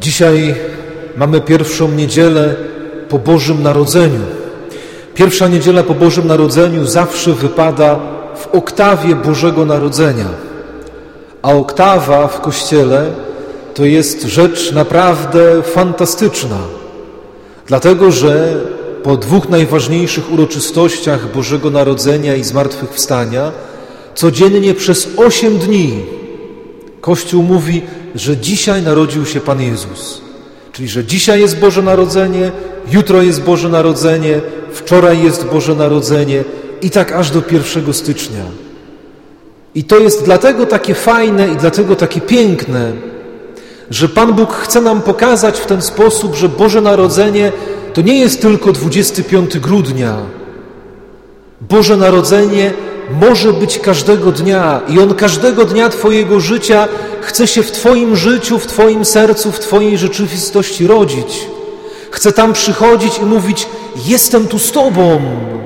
Dzisiaj mamy pierwszą niedzielę po Bożym Narodzeniu. Pierwsza niedziela po Bożym Narodzeniu zawsze wypada w oktawie Bożego Narodzenia. A oktawa w Kościele to jest rzecz naprawdę fantastyczna. Dlatego, że po dwóch najważniejszych uroczystościach Bożego Narodzenia i Zmartwychwstania codziennie przez 8 dni Kościół mówi, że dzisiaj narodził się Pan Jezus. Czyli, że dzisiaj jest Boże Narodzenie, jutro jest Boże Narodzenie, wczoraj jest Boże Narodzenie i tak aż do 1 stycznia. I to jest dlatego takie fajne i dlatego takie piękne, że Pan Bóg chce nam pokazać w ten sposób, że Boże Narodzenie to nie jest tylko 25 grudnia. Boże Narodzenie może być każdego dnia i On każdego dnia Twojego życia chce się w Twoim życiu, w Twoim sercu, w Twojej rzeczywistości rodzić. Chce tam przychodzić i mówić: jestem tu z Tobą.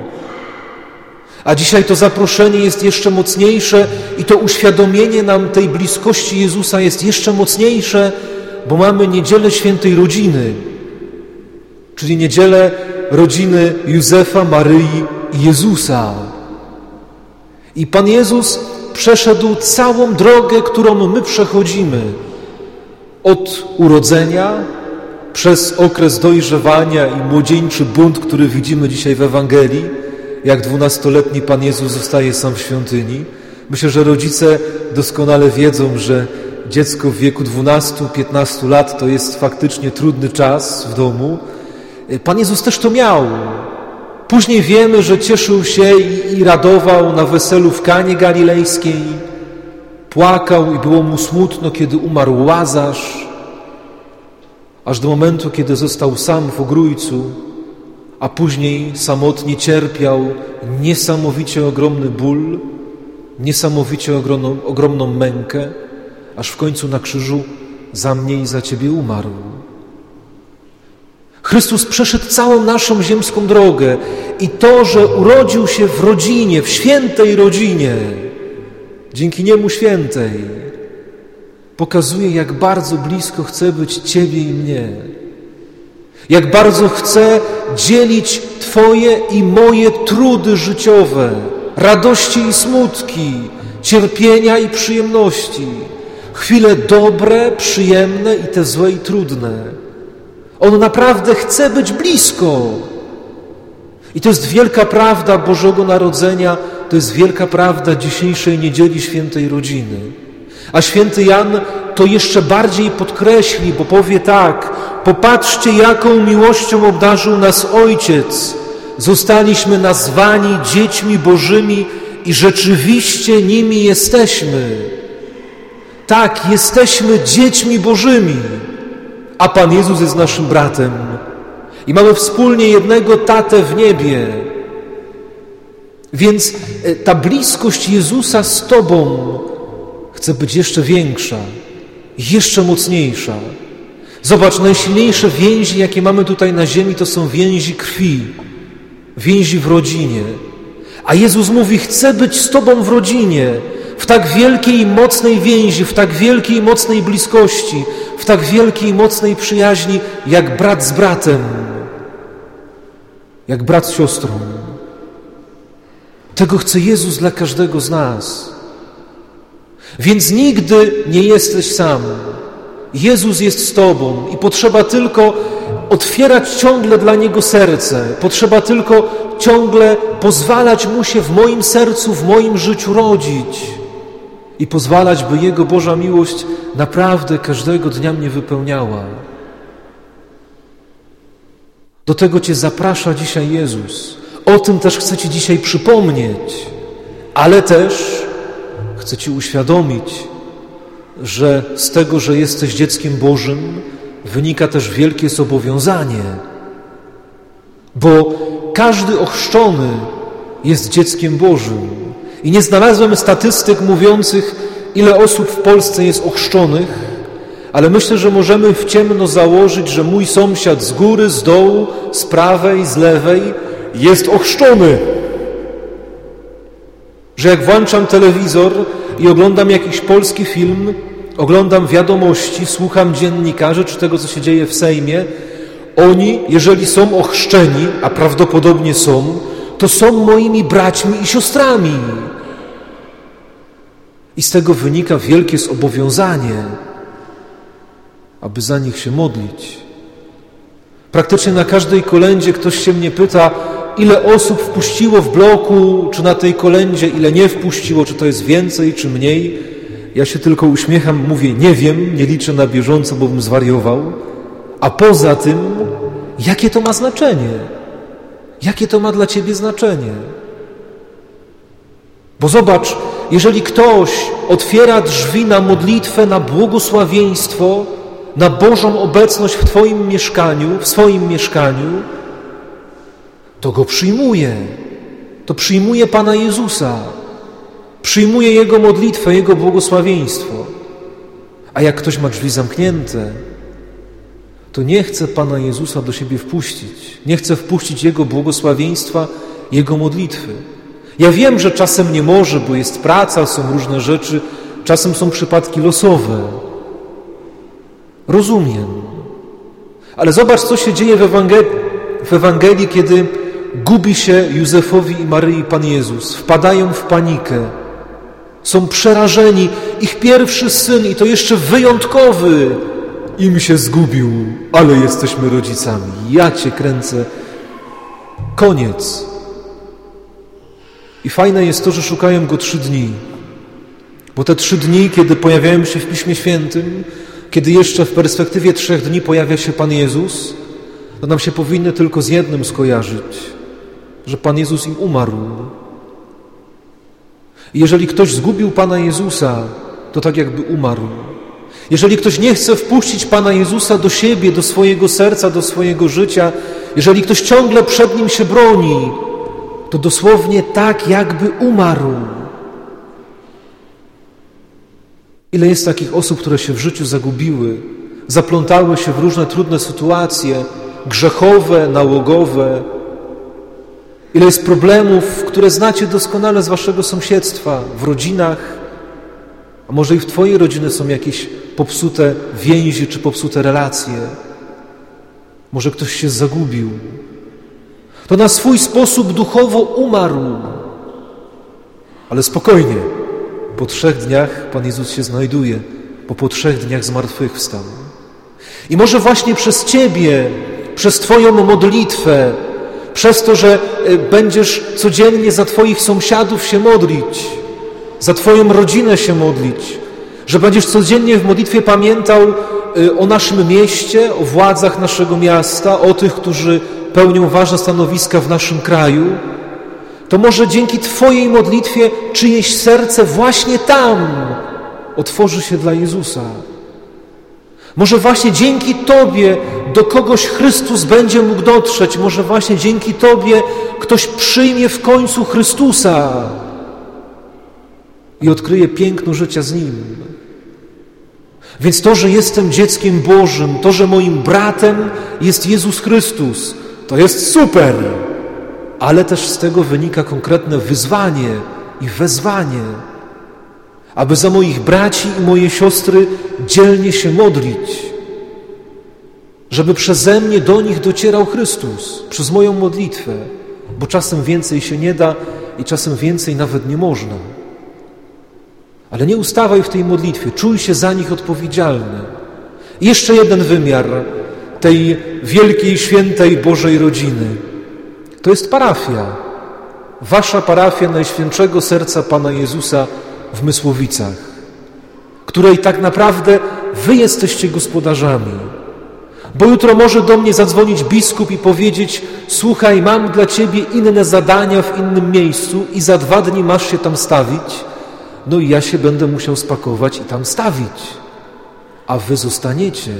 A dzisiaj to zaproszenie jest jeszcze mocniejsze i to uświadomienie nam tej bliskości Jezusa jest jeszcze mocniejsze, bo mamy Niedzielę Świętej Rodziny, czyli Niedzielę rodziny Józefa, Maryi i Jezusa. I Pan Jezus przeszedł całą drogę, którą my przechodzimy. Od urodzenia, przez okres dojrzewania i młodzieńczy bunt, który widzimy dzisiaj w Ewangelii, jak 12-letni Pan Jezus zostaje sam w świątyni. Myślę, że rodzice doskonale wiedzą, że dziecko w wieku 12-15 lat to jest faktycznie trudny czas w domu. Pan Jezus też to miał. Później wiemy, że cieszył się i radował na weselu w Kanie Galilejskiej. Płakał i było mu smutno, kiedy umarł Łazarz. Aż do momentu, kiedy został sam w ogrójcu, a później samotnie cierpiał niesamowicie ogromny ból, niesamowicie ogromną mękę, aż w końcu na krzyżu za mnie i za Ciebie umarł. Chrystus przeszedł całą naszą ziemską drogę i to, że urodził się w rodzinie, w świętej rodzinie, dzięki Niemu świętej, pokazuje, jak bardzo blisko chce być Ciebie i mnie. Jak bardzo chce dzielić Twoje i moje trudy życiowe, radości i smutki, cierpienia i przyjemności, chwile dobre, przyjemne i te złe i trudne. On naprawdę chce być blisko. I to jest wielka prawda Bożego Narodzenia, to jest wielka prawda dzisiejszej Niedzieli Świętej Rodziny. A święty Jan to jeszcze bardziej podkreśli, bo powie tak: popatrzcie, jaką miłością obdarzył nas Ojciec. Zostaliśmy nazwani dziećmi Bożymi i rzeczywiście nimi jesteśmy. Tak, jesteśmy dziećmi Bożymi, a Pan Jezus jest naszym bratem. I mamy wspólnie jednego Tatę w niebie. Więc ta bliskość Jezusa z Tobą chce być jeszcze większa, jeszcze mocniejsza. Zobacz, najsilniejsze więzi, jakie mamy tutaj na ziemi, to są więzi krwi, więzi w rodzinie. A Jezus mówi: chcę być z Tobą w rodzinie, w tak wielkiej i mocnej więzi, w tak wielkiej i mocnej bliskości, w tak wielkiej i mocnej przyjaźni, jak brat z bratem, jak brat z siostrą. Tego chce Jezus dla każdego z nas. Więc nigdy nie jesteś sam. Jezus jest z Tobą i potrzeba tylko otwierać ciągle dla Niego serce. Potrzeba tylko ciągle pozwalać Mu się w moim sercu, w moim życiu rodzić i pozwalać, by Jego Boża miłość naprawdę każdego dnia mnie wypełniała. Do tego Cię zaprasza dzisiaj Jezus. O tym też chcę Ci dzisiaj przypomnieć, ale też chcę Ci uświadomić, że z tego, że jesteś dzieckiem Bożym, wynika też wielkie zobowiązanie, bo każdy ochrzczony jest dzieckiem Bożym. I nie znalazłem statystyk mówiących, ile osób w Polsce jest ochrzczonych, ale myślę, że możemy w ciemno założyć, że mój sąsiad z góry, z dołu, z prawej, z lewej jest ochrzczony. Że jak włączam telewizor i oglądam jakiś polski film, oglądam wiadomości, słucham dziennikarzy czy tego, co się dzieje w Sejmie, oni, jeżeli są ochrzczeni, a prawdopodobnie są, to są moimi braćmi i siostrami. I z tego wynika wielkie zobowiązanie, aby za nich się modlić. Praktycznie na każdej kolędzie ktoś się mnie pyta, ile osób wpuściło w bloku, czy na tej kolędzie, ile nie wpuściło, czy to jest więcej, czy mniej. Ja się tylko uśmiecham, mówię, nie wiem, nie liczę na bieżąco, bo bym zwariował. A poza tym, jakie to ma znaczenie? Jakie to ma dla ciebie znaczenie? Bo zobacz, jeżeli ktoś otwiera drzwi na modlitwę, na błogosławieństwo, na Bożą obecność w twoim mieszkaniu, w swoim mieszkaniu, to go przyjmuje. To przyjmuje Pana Jezusa. Przyjmuje Jego modlitwę, Jego błogosławieństwo. A jak ktoś ma drzwi zamknięte, to nie chce Pana Jezusa do siebie wpuścić. Nie chce wpuścić Jego błogosławieństwa, Jego modlitwy. Ja wiem, że czasem nie może, bo jest praca, są różne rzeczy, czasem są przypadki losowe. Rozumiem. Ale zobacz, co się dzieje w Ewangelii, kiedy gubi się Józefowi i Maryi Pan Jezus. Wpadają w panikę. Są przerażeni. Ich pierwszy syn, i to jeszcze wyjątkowy, im się zgubił, ale jesteśmy rodzicami. Ja cię kręcę. Koniec. I fajne jest to, że szukają go 3 dni. Bo te 3 dni, kiedy pojawiają się w Piśmie Świętym, kiedy jeszcze w perspektywie 3 dni pojawia się Pan Jezus, to nam się powinny tylko z jednym skojarzyć, że Pan Jezus im umarł. I jeżeli ktoś zgubił Pana Jezusa, to tak jakby umarł. Jeżeli ktoś nie chce wpuścić Pana Jezusa do siebie, do swojego serca, do swojego życia, jeżeli ktoś ciągle przed Nim się broni, to dosłownie tak jakby umarł. Ile jest takich osób, które się w życiu zagubiły, zaplątały się w różne trudne sytuacje, grzechowe, nałogowe. Ile jest problemów, które znacie doskonale z waszego sąsiedztwa, w rodzinach, a może i w twojej rodzinie są jakieś popsute więzi czy popsute relacje. Może ktoś się zagubił. To na swój sposób duchowo umarł. Ale spokojnie, po 3 dniach Pan Jezus się znajduje, bo po 3 dniach zmartwychwstał. I może właśnie przez ciebie, przez twoją modlitwę, przez to, że będziesz codziennie za twoich sąsiadów się modlić, za twoją rodzinę się modlić, że będziesz codziennie w modlitwie pamiętał o naszym mieście, o władzach naszego miasta, o tych, którzy pełnią ważne stanowiska w naszym kraju, to może dzięki twojej modlitwie czyjeś serce właśnie tam otworzy się dla Jezusa. Może właśnie dzięki tobie do kogoś Chrystus będzie mógł dotrzeć. Może właśnie dzięki tobie ktoś przyjmie w końcu Chrystusa i odkryje piękno życia z Nim. Więc to, że jestem dzieckiem Bożym, to, że moim bratem jest Jezus Chrystus, to jest super, ale też z tego wynika konkretne wyzwanie i wezwanie, aby za moich braci i moje siostry dzielnie się modlić, żeby przeze mnie do nich docierał Chrystus, przez moją modlitwę, bo czasem więcej się nie da i czasem więcej nawet nie można. Ale nie ustawaj w tej modlitwie, czuj się za nich odpowiedzialny. I jeszcze jeden wymiar tej wielkiej, świętej Bożej rodziny. To jest parafia. Wasza parafia Najświętszego Serca Pana Jezusa w Mysłowicach, której tak naprawdę wy jesteście gospodarzami. Bo jutro może do mnie zadzwonić biskup i powiedzieć: słuchaj, mam dla ciebie inne zadania w innym miejscu i za 2 dni masz się tam stawić. No i ja się będę musiał spakować i tam stawić. A wy zostaniecie.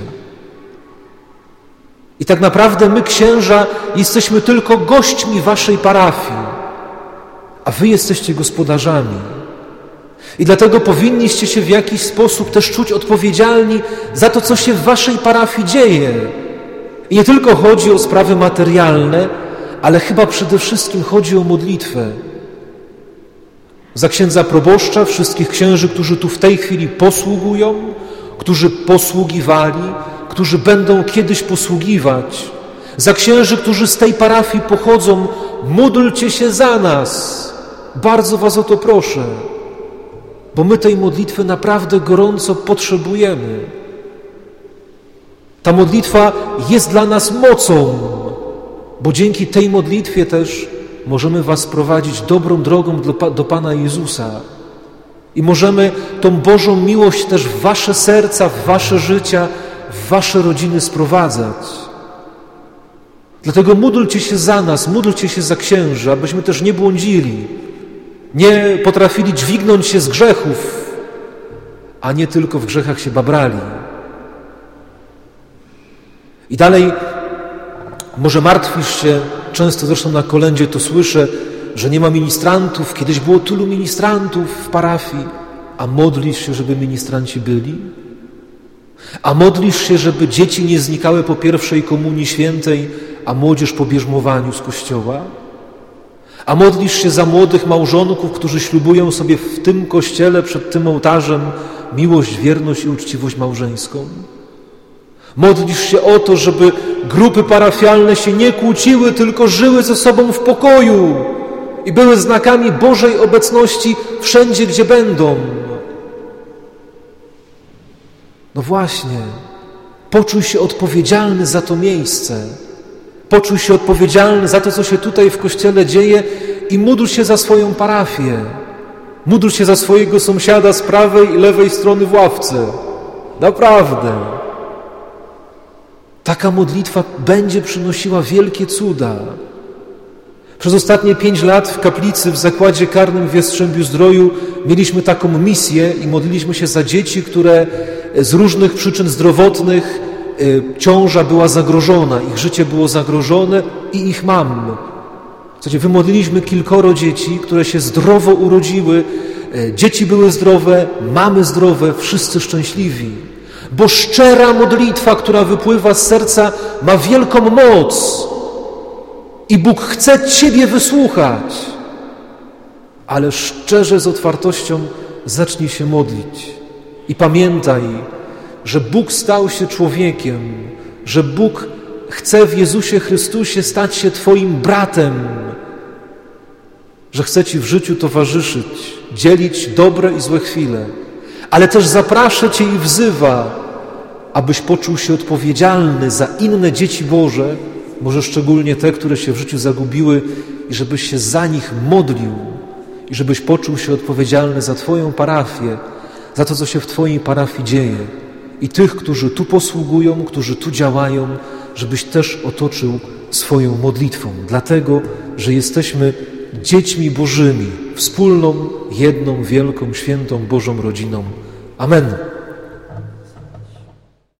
I tak naprawdę my, księża, jesteśmy tylko gośćmi waszej parafii, a wy jesteście gospodarzami. I dlatego powinniście się w jakiś sposób też czuć odpowiedzialni za to, co się w waszej parafii dzieje. I nie tylko chodzi o sprawy materialne, ale chyba przede wszystkim chodzi o modlitwę. za księdza proboszcza, wszystkich księży, którzy tu w tej chwili posługują, którzy posługiwali, którzy będą kiedyś posługiwać, za księży, którzy z tej parafii pochodzą. Módlcie się za nas. Bardzo was o to proszę, bo my tej modlitwy naprawdę gorąco potrzebujemy. Ta modlitwa jest dla nas mocą, bo dzięki tej modlitwie też możemy was prowadzić dobrą drogą do Pana Jezusa i możemy tą Bożą miłość też w wasze serca, w wasze życia, w wasze rodziny sprowadzać. Dlatego módlcie się za nas, módlcie się za księży, abyśmy też nie błądzili, nie potrafili dźwignąć się z grzechów, a nie tylko w grzechach się babrali. I dalej może martwisz się, często zresztą na kolędzie to słyszę, że nie ma ministrantów. Kiedyś było tylu ministrantów w parafii, a modlisz się, żeby ministranci byli? A modlisz się, żeby dzieci nie znikały po pierwszej komunii świętej, a młodzież po bierzmowaniu z kościoła? A modlisz się za młodych małżonków, którzy ślubują sobie w tym kościele, przed tym ołtarzem miłość, wierność i uczciwość małżeńską? Modlisz się o to, żeby grupy parafialne się nie kłóciły, tylko żyły ze sobą w pokoju i były znakami Bożej obecności wszędzie, gdzie będą. No właśnie, poczuj się odpowiedzialny za to miejsce. Poczuj się odpowiedzialny za to, co się tutaj w Kościele dzieje i módl się za swoją parafię. Módl się za swojego sąsiada z prawej i lewej strony w ławce. Naprawdę. Taka modlitwa będzie przynosiła wielkie cuda. Przez ostatnie 5 lat w kaplicy w Zakładzie Karnym w Jastrzębiu-Zdroju mieliśmy taką misję i modliliśmy się za dzieci, które z różnych przyczyn zdrowotnych ciąża była zagrożona, ich życie było zagrożone i ich mam. Słuchajcie, wymodliliśmy kilkoro dzieci, które się zdrowo urodziły, dzieci były zdrowe, mamy zdrowe, wszyscy szczęśliwi. Bo szczera modlitwa, która wypływa z serca, ma wielką moc i Bóg chce Ciebie wysłuchać. Ale szczerze, z otwartością zacznij się modlić. I pamiętaj, że Bóg stał się człowiekiem, że Bóg chce w Jezusie Chrystusie stać się Twoim bratem, że chce Ci w życiu towarzyszyć, dzielić dobre i złe chwile, ale też zaprasza Cię i wzywa, abyś poczuł się odpowiedzialny za inne dzieci Boże, może szczególnie te, które się w życiu zagubiły, i żebyś się za nich modlił i żebyś poczuł się odpowiedzialny za Twoją parafię, za to, co się w Twojej parafii dzieje. I tych, którzy tu posługują, którzy tu działają, żebyś też otoczył swoją modlitwą. Dlatego, że jesteśmy dziećmi Bożymi, wspólną, jedną, wielką, świętą Bożą rodziną. Amen.